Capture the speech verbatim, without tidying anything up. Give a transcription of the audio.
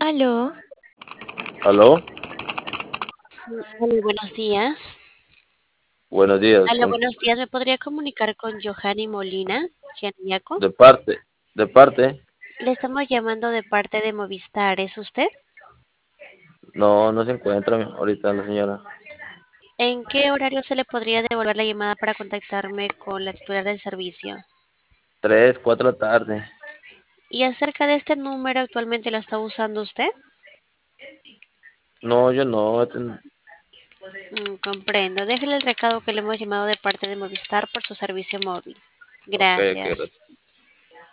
Aló, ¿Aló? Mm, Aló, buenos días. Buenos días. Aló, ¿Con- buenos días. ¿Me podría comunicar con Johanny Molina, Gianniaco? ¿De parte? ¿De parte? Le estamos llamando de parte de Movistar. ¿Es usted? No, no se encuentra ahorita la señora. ¿En qué horario se le podría devolver la llamada para contactarme con la titular del servicio? Tres, cuatro de la tarde. ¿Y acerca de este número actualmente lo está usando usted? No, yo no. este- Mm, comprendo. Déjele el recado que le hemos llamado de parte de Movistar por su servicio móvil. Ok, ok, Gracias. gracias.